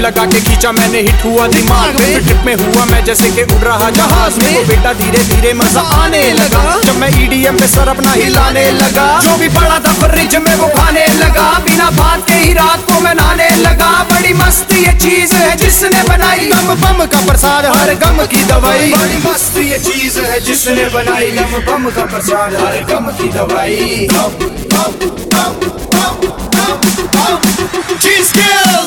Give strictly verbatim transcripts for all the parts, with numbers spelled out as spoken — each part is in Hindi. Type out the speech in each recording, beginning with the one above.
लगा के खींचा मैंने, हिट हुआ दिमाग में, ट्रिप में हुआ मैं जैसे कि उड़ रहा जहाज में। वो बेटा धीरे धीरे मजा आने लगा जब मैं ईडीएम पे सर अपना हिलाने लगा। जो भी पड़ा था फ्रिज में वो खाने लगा, बिना बात के ही रात को मैं नहाने लगा। बड़ी मस्ती ये चीज है जिसने बनाई, गम बम का प्रसाद हर गम की दवाई। बड़ी मस्ती ये चीज है जिसने बनाई, गम बम का प्रसाद हर गम की दवाई। G-Skills!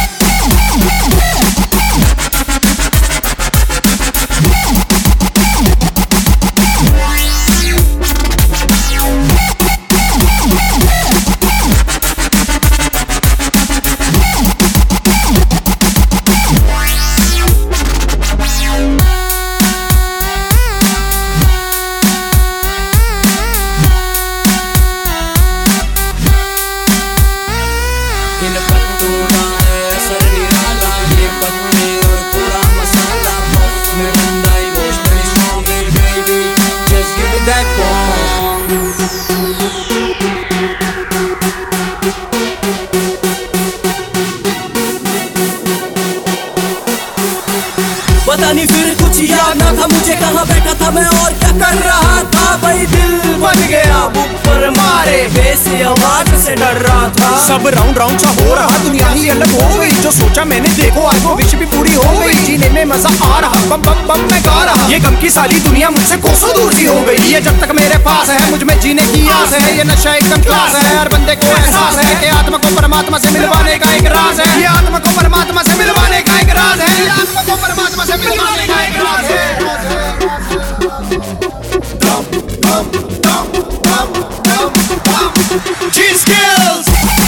पता नहीं फिर कुछ याद ना था मुझे, कहाँ बैठा था मैं और क्या कर रहा था। भाई दिल बन गया ऊपर मारे, बेस आवाज से डर रहा था। सब राउंड राउंड सा हो रहा, दुनिया ही अलग हो गई। जो सोचा मैंने देखो आज वो विश भी पूरी हो गई। जीने में मजा आ रहा, बम बम बम मैं गा रहा। ये गम की सारी दुनिया मुझसे कोसों दूर सी हो गई। ये जब तक मेरे पास है मुझ में जीने की आस है। ये नशा एकदम क्लास है, हर बंदे को एहसास है कि आत्मा को परमात्मा से मिलवाने का एक राज है। ये आत्मा को परमात्मा से मिलवाने का एक राज है। ये आत्मा को परमात्मा से मिलवाने का एक राज है। G-Skills!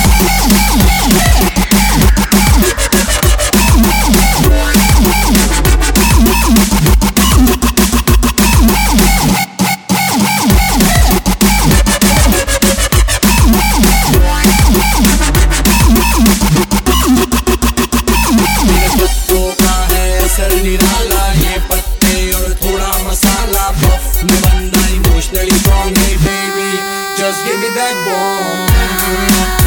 निराला ये पत्ते और थोड़ा मसाला, बफ में बंदा इमोशनली स्ट्रॉन्ग है baby, just give me that bomb.